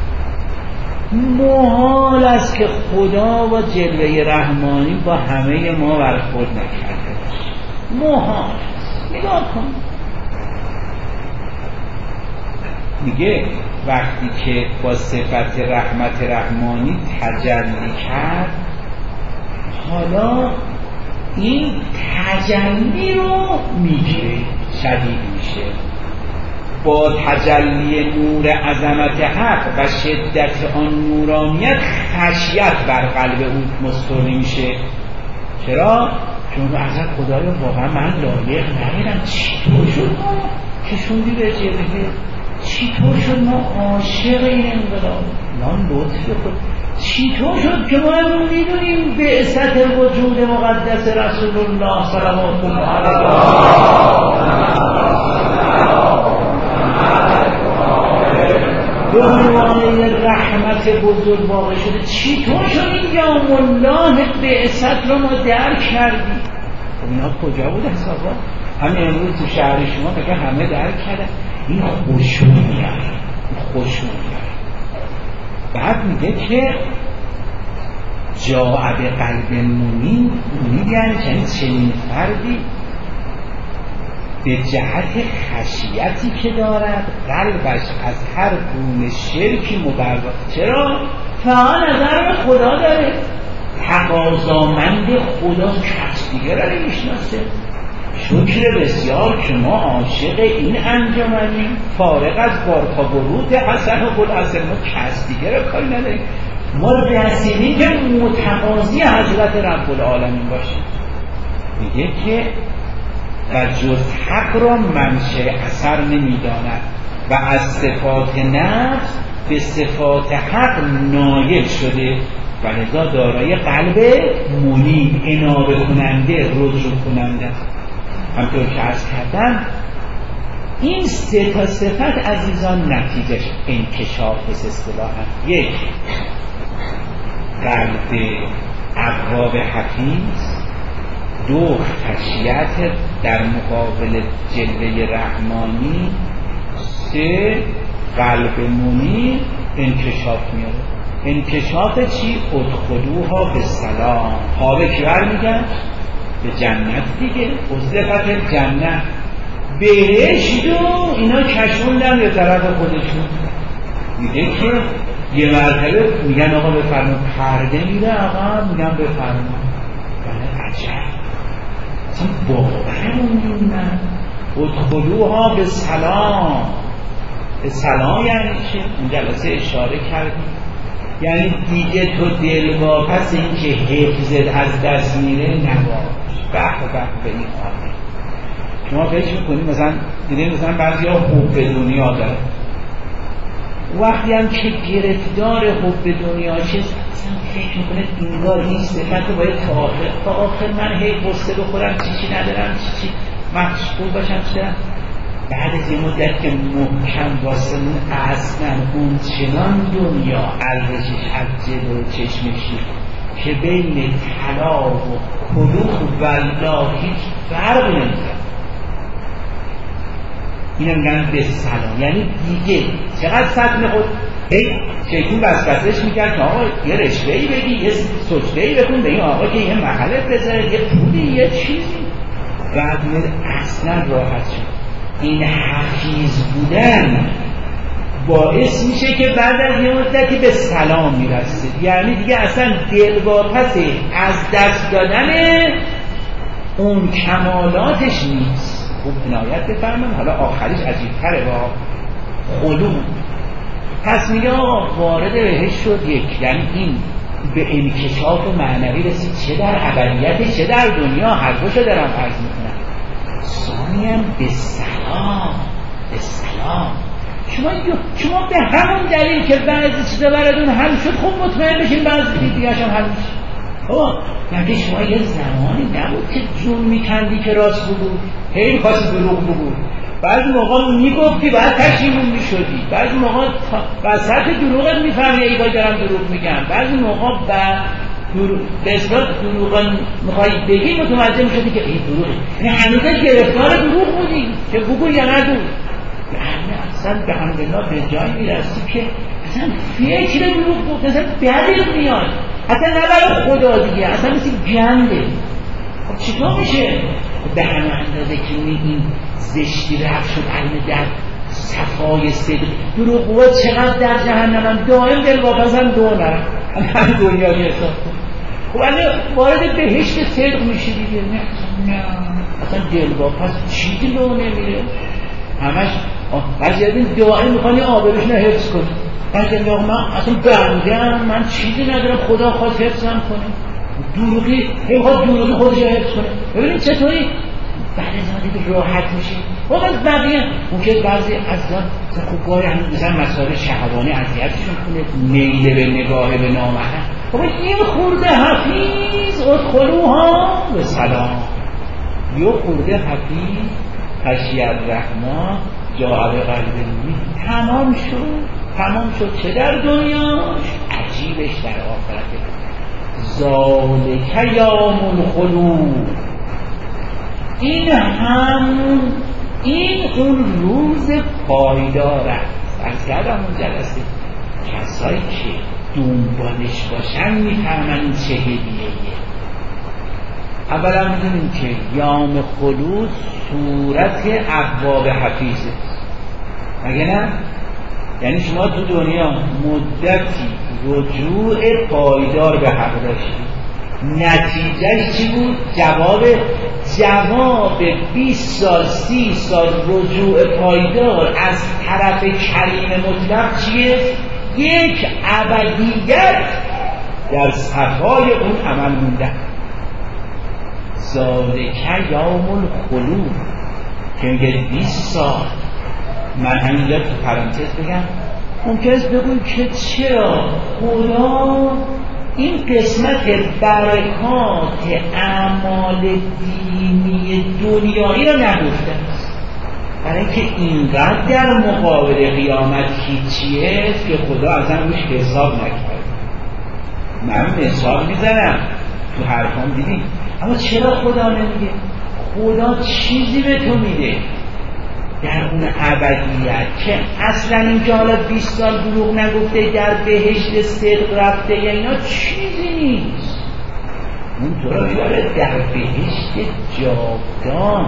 محال است که خدا و جلوه رحمانی با همه ما برخورد نکرده باشه. محال. نگاه کن میگه وقتی که با صفت رحمت رحمانی تجلی کرد حالا این تجلی رو میگیره شدید میشه با تجلی نور عظمت حق و شدت آن نورانیت خشیت بر قلب او مستولی میشه. چرا؟ چون اصلا خدایا واقعا من لایق ندیدم چطور شد ما کشوندی به جبهه چطور شد ما عاشق این انقلاب نام لطف خود چطور شد که ما امروز میدونیم بعثت وجود مقدس رسول الله صلوات الله علیه به عنوان رحمت بزرگ واقع شده. چطور شد این یوم الله بعثت رو ما درک کردیم؟ خب اینا کجا بود حسابا؟ همین امروز تو شهر شما بگه همه درک کردن. این خوشون میاد خوشون میاد. بعد میگه که جاء به قلب منیب منیب یعنی چنین فردی به جهت خشیتی که دارد قلبش از هر گونه شرکی مبرا. چرا؟ فقط نظر به خدا داره تقاضامند خدا کس دیگه را نمیشناسه. شکر بسیار که ما عاشق این انجامدیم فارغ از بارها ورود حسن و بلحسن ما کس دیگه را کاری نداریم. ما رسیدیم که متقاضی حضرت رب العالمین باشیم. میگه که و جز حق را منشأ اثر نمیداند و از صفات نفس به صفات حق نایل شده و لذا دارای قلب منیب انابه کننده رجوع کننده. همطور که عرض کردم این سه تا صفت عزیزان نتیجه انکشاف اصطلاحاً یک قلب ابواب حفیظ دو خشیت در مقابل جلوه رحمانی، سه قلب منیر انکشاف میاره. انکشاف چی؟ ادخلوها به سلام. ها به کی برمیگن؟ به جنت دیگه. ازلفت جنت، بهشت و اینا کشوندن به طرف خودشون. میگه که یه مرتبه میگن آقا بفرما، پرده میره آقا میگن بفرما. بله عجب، اصلا باورمون نیمن. ادخلوها به سلام. به سلام یعنی چه؟ این جلسه اشاره کردیم یعنی دیگه تو دل واپس این که حفظت از دست میره نباش. به به به این آمه شما فکر میکنید مثلا دیدیم مثلا بعضی ها حب دنیا داره، وقتی هم که گرفتار حب دنیا چه اصلا فکر میکنه اینگار نیست، من تو باید تا آخر تا آخر من هی قصه بخورم چی چی ندارم چی چی مشغول باشم چرا. بعد از این مدت که محکم واسه اون اصلا اون چنان دنیا ارزشش از جلو چشمشی که بین طلا و کلوخ و لا هیچ فرق نمیکنه. اینو میگن به سلام، یعنی دیگه چقدر سطح خود هی شیطون وسوسهش میکرد که آقا یه رشوه‌ای بدی، یه سجده‌ای بکن به این آقا که یه محله بذاره، یه پولی، یه چیزی. بعد اصلا راحت شد. این حفیظ بودن باعث میشه که بعد از یه مدتی به سلام میرسه، یعنی دیگه اصلا دل واپس از دست دادن اون کمالاتش نیست. خوب عنایت بفرمایید. حالا آخریش عجیب‌تره با خلود. پس میگه وارد بهشت شد یک، یعنی این به انکشاف معنوی رسید، چه در ابدیت چه در دنیا، هر دوشو دارم عرض میکنم. ثانیاً به سلام. به سلام شما شما به همون دلیل که بعضی چیزا براتون حل شد خب مطمئن بشین بعضی دیگه هم حل میشه. آه مگه شما یه زمانی نبود که جون میکندی که راست بگو، هی می‌خواستی دروغ بگو، بعضی موقع میگفتی بعد پشیمون میشدی، بعضی موقع وسط دروغت میفهمی ای وای دارم دروغ میگم، بعضی موقع به اصطلاح دروغ میخوای بگی متوجه میشدی که این دروغه، یعنی هنوزه گرفتار دروغ بودی که بگو یا ندو. یعنی اصلا به همدلله به جایی میرسی که اصلا فکر دروغ بود، اصلا بدت میاد، اصلا نه برای خدا دیگه، اصلا مثل گنده. خب چطور میشه؟ به همه اندازه که این زشتی رفت شد علم در صفای صدق، دروغ بود چقدر در جهنم هم دائم دل واپس هم دو نرم هم دنیا حساب کن. خب اگه وارد بهشت صدق میشه دیگه نه نه اصلا دل واپس چیزی لو نمیره، همش بعضی از این دعایی میخوانی آبروش نه حفظ کنی، بعضی از من اصلا بندم من چیزی ندارم خدا خواست حفظم کنه، دروغی هی خواست دروغی خودش حفظ کنه. ببینید چطوری بعد از آنی راحت میشه. و از بقیه ممکن بعضی از آن خوبگاهی هم بزن مسائل شهوانی اذیتشون کنه، میل به نگاه به نامحرم. خب این خورده حفیظ ادخلوها به سلام، یه خورده حفیظ خشیت رحمان جا به قلب نوری تمام شد. تمام شد چه در دنیاش عجیبش در آخرت. ذالک یوم الخلود، این هم این اون روز پایدار است. از کردم اون جلسه کسایی که دنبالش باشن میفهمن این چه هدیه‌ایه. اولا میدونیم که یوم خلود صورت ابواب حفیظه، مگه نه؟ یعنی شما تو دنیا مدتی رجوع پایدار به حق داشتید، نتیجهش چی بود؟ جواب جواب بیست سال سی سال رجوع پایدار از طرف کریم مطلق چیه؟ یک ابدیت در صفای اون عمل موندن. ذالک یوم الخلود که میگه بیست سال. من همینجا تو پرانتز بگم ممکن است بگویم که چرا خدا این قسمت برکات اعمال دینی دنیایی را نگفته است، برای اینکه اینقدر در مقابل قیامت هیچیه که خدا اصلا روش حساب نکرد. من مثال میزنم تو حرفان دیدیم اما چرا خدا نمیگه؟ خدا چیزی به تو میده در اون ابدیت که اصلا اینجا حالا بیست سال دروغ نگفته در بهشت صدق رفته یا اینا چیزی نیست. اون تو را بیاره در بهشت جاودان،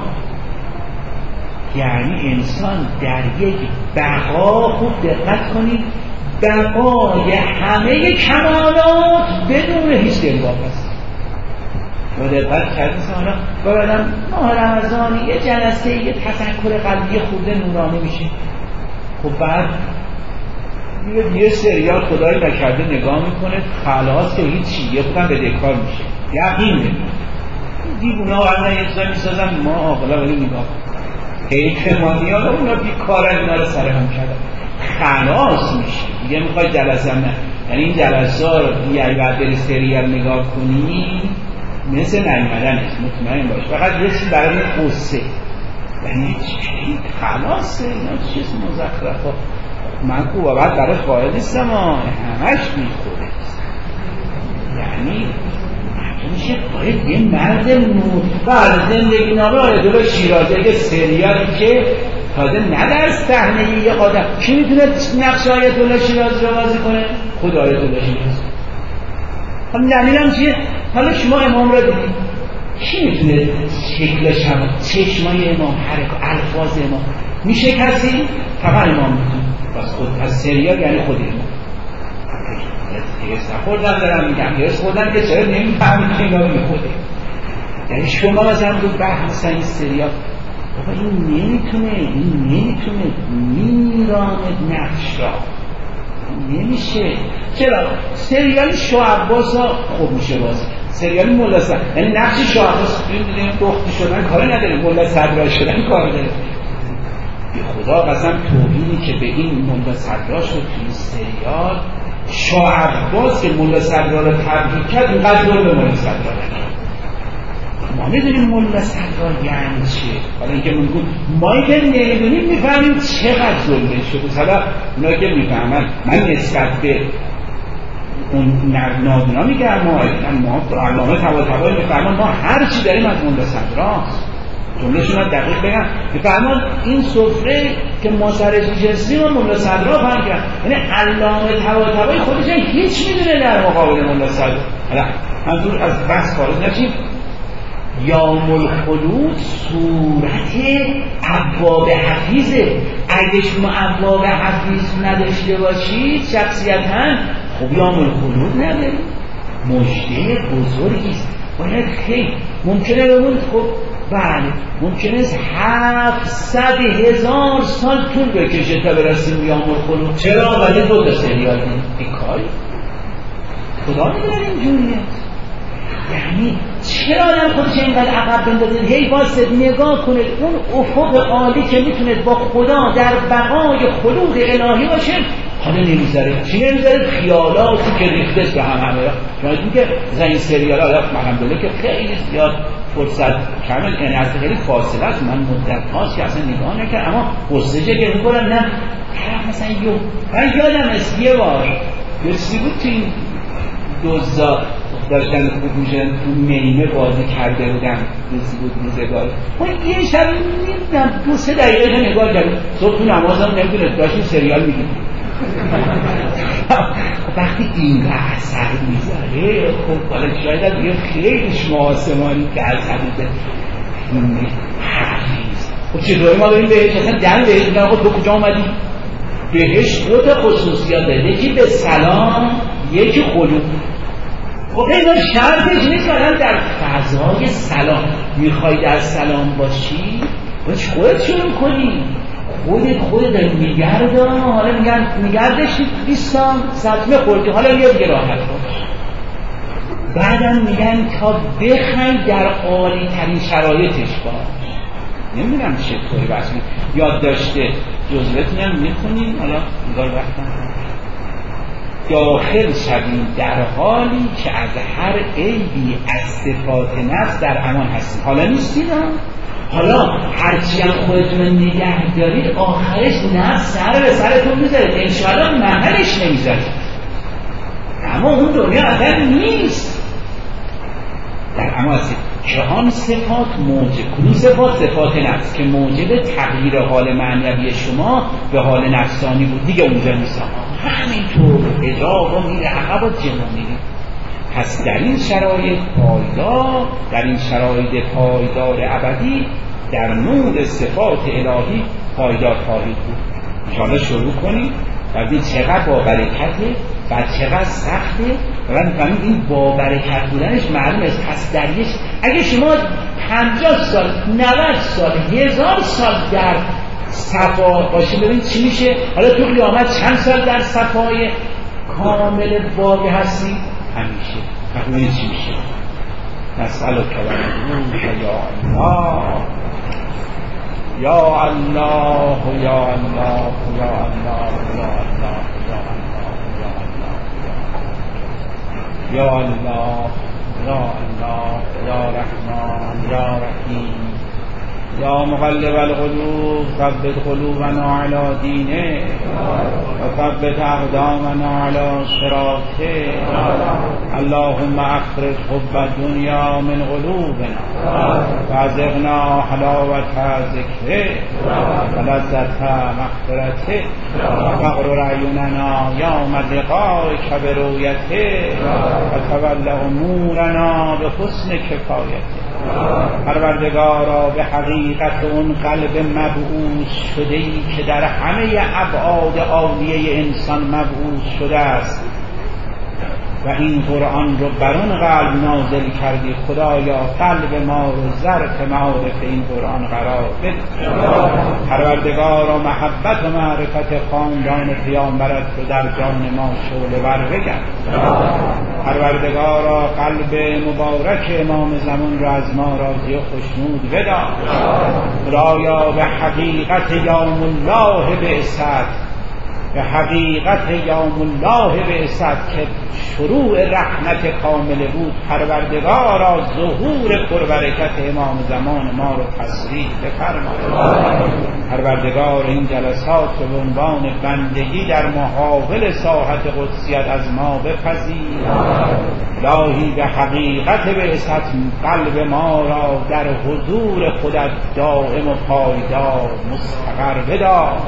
یعنی انسان در یک بقا، خوب دقت کنید، بقای همه کمالات بدون هیچ دلواپس است. و دقت کردید حالا برادم ماه رمضانی یه جلسه یه تفکر قلبی خورده نورانی میشه، خب بعد یه سریال خدایی نکرده نگاه میکنه خلاص که هیچی، یه خودم به دکار میشه، یقین نمید دیگونه ها ورنه یه چیزا میسازن ما آقلا ولی نگاه حیف ما نیالا اونا بیکارن اینا رو سر هم کردن خلاص میشه دیگه. میخوای جلسه هم نه، یعنی این جلسه ها رو بیایی بعد بری سریال نگاه کنی مثل نمیدن است، مطمئن باش فقط رسی برای قصه، یعنی چی خلاصه اینا چیز مزخرف ها. من خوبه بعد برای خواهد نیستم همش میخوره، یعنی میشه باید یه مرد نوتبر زندگی نامه آیدولا شیرازه که سریالی که تازه نه در صحنه یه آدم کی میتونه نقش آیدولا شیرازه رو بازی کنه؟ خود آیدولا شیرازه. هم دلیلم چیه؟ حالا شما امام را دیدید کی میتونه شکلش هم چشمای امام حرکت الفاظ امام میشه کسی؟ فقط امام میتونه بس خود از سریال یعنی خود امام. هرس نخوردن دارم میگم هرس خوردن که چرا نمیفهمید که اینا میخوده، یعنی شما مثلا دو بحث این سریال بابا این نمیتونه این نمیتونه میرامد نقش را نمیشه. چرا؟ سریال شاه عباس ها خوب میشه بازی، سریال مولا صدرا یعنی نقش شاه عباس دیدیم دختی شدن کاری نداره، مولا صدرا شدن کار داره. به خدا قسم توهینی که به این مولا صدرا شد توی این سریال، شاه عباس که مولا صدرا رو تبریک کرد اینقدر دور به مولا صدرا نکرد. ما میدونیم مولا صدرا یعنی چه، حالا اینکه میگون ما که نمیدونیم میفهمیم چقدر ظلمه شده. حالا اونا که میفهمن من نسبت به اون نادونا میگم ما ما علامه طباطبایی میفهمن ما هر چی داریم از مولا صدراست. جملهشون رو دقیق بگم میفهمن این سفره که ما سرش نشستیم و مولا صدرا فهم کرد، یعنی علامه طباطبایی خودش هیچ میدونه در مقابل مولا صدرا. حالا منظور از بحث خارج نشیم. یوم الخلود صورت ابواب حفیظه، اگه شما ابواب حفیظ نداشته باشید شخصیتاً خب یوم الخلود ندارید، مژده بزرگیست. باید خیلی ممکنه بمونید خب بله ممکنه هفتصد هزار سال طول بکشه تا برسیم یوم الخلود. چرا؟ ولی دو تا سریال دید بیکاری خدا میدونه اینجوریه. یعنی چرا آدم خودش اینقدر عقب بندازید هی واسه نگاه کنید اون افق عالی که میتونید با خدا در بقای خلود الهی باشه حالا نمیذاره. چی نمیذاره؟ خیالاتی که ریخته به هم همه را شما که این سریال ها الحمدلله که خیلی زیاد فرصت کامل یعنی از خیلی فاصله است، من مدت هاست که اصلا نگاه نکرد اما حسجه که میکنم نه طرف مثلا یو من یادم است یه بار یه بود تو این دوزا داشتن خوب میشن تو میمه بازی کرده بودن روزی بود روزگار من یه شب میدونم دو سه دقیقه نگاه کردم صبح تو نمازم نمیدونه داشتیم سریال میدیم وقتی این اثر میذاره خب حالا شاید از یه خیلی شما آسمانی که از حدیده حفیظ خب چطوری ما بریم بهش اصلا در بهش میدن خود به کجا آمدی؟ بهش خود خصوصیات داره، یکی به سلام یکی خلود. خب اینا شرطش نیست که در فضای سلام میخوای در سلام باشی باید خودت شروع کنی، خودت خودت داری میگردان حالا میگن میگردش بیستان سطمه خوردی حالا یه دیگه راحت باش. بعدم میگن تا بخوای در عالی ترین شرایطش باش. نمیدونم چطوری بس یاد داشته جزویتون هم میکنیم حالا نگار وقتم داخل شویم در حالی که از هر عیبی از صفات نفس در امان هستیم. حالا نیستید حالا هرچی هم خودتون نگه دارید آخرش نفس سر به سرتون میذارید انشاءالله محلش نمیذارید، اما اون دنیا اصلا نیست. در اما که آن صفات موجب، کدوم صفات؟ صفات نفس که موجب تغییر حال معنوی شما به حال نفسانی بود دیگه اونجا نیست. همینطور حجاب و میره عقب و جمع. پس در این شرایط پایدار، در این شرایط پایدار ابدی در نور صفات الهی پایدار خواهید بود. انشاءالله شروع کنید و ببینید چقدر با برکته و چقدر سخته و ببینید این با برکت بودنش معلوم است. پس دریش اگه شما پنجاه سال، نود سال، هزار سال در صفا باشید ببینید چی میشه. حالا تو قیامت چند سال در صفای کامل باقی هستی؟ همیشه. ببینید چی میشه. نسألک بالروح یا الله یا الله یا الله یا الله یا الله یا الله یا الله یا رحمان یا رحیم یا مقلب القلوب ثبت قلوبنا علی دینه و ثبت اقدامنا علی صراطه. اللهم اخرج حب الدنیا من قلوبنا و ازغنا حلاوت ذکره و لذت مغفرته و اغرر اعیننا یوم لقائک برؤیته و تول امورنا بحسن کفایته. پروردگارا به حقیقت اون قلب مبعوث شده‌ای که در همه ابعاد عالیه انسان مبعوث شده است و این قرآن رو بر اون قلب نازل کردی، خدایا قلب ما رو ظرف معارف این قرآن قرار بده. پروردگارا محبت و معرفت خاندان پیامبرت رو در جان ما شعله ور بگرد. پروردگارا قلب مبارک امام زمان را از ما راضی و خوشنود بدار. خدایا به حقیقت یوم الله بعثت، به حقیقت یوم الله بعثت که شروع رحمت کامل بود، پروردگارا ظهور پربرکت امام زمان ما رو تسریع بفرما. پروردگار این جلسات رو به عنوان بندگی در محاول ساحت قدسیت از ما بپذیر. الهی به حقیقت بعثت قلب ما را در حضور خودت دائم و پایدار مستقر بدار.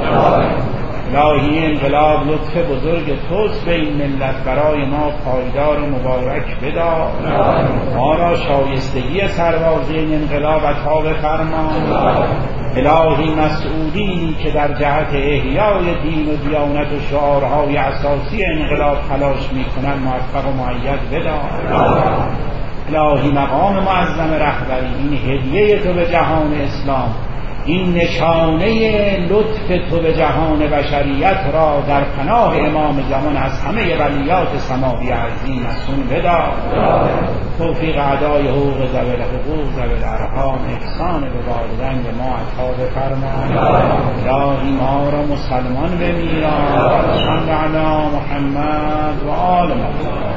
الهی انقلاب لطف بزرگ توست به این ملت، برای ما پایدار و مبارک بدار. ما را شایستگی سربازی این انقلاب عطا بفرما. الهی مسئولینی که در جهت احیای دین و دیانت و شعارهای اساسی انقلاب تلاش میکنند موفق و مؤید بدار. الهی مقام معظم رهبری، این هدیه تو به جهان اسلام، این نشانه لطف تو به جهان بشریت را در پناه امام زمان از همه ولیات سماوی عظیم مسون بدار. توفیق ادای حقوق ذوی الحقوق ذوی الارحام، احسان به والدین به ما عطا بفرما. الهی ما را مسلمان بمیران. صلی علی محمد و آل محمد.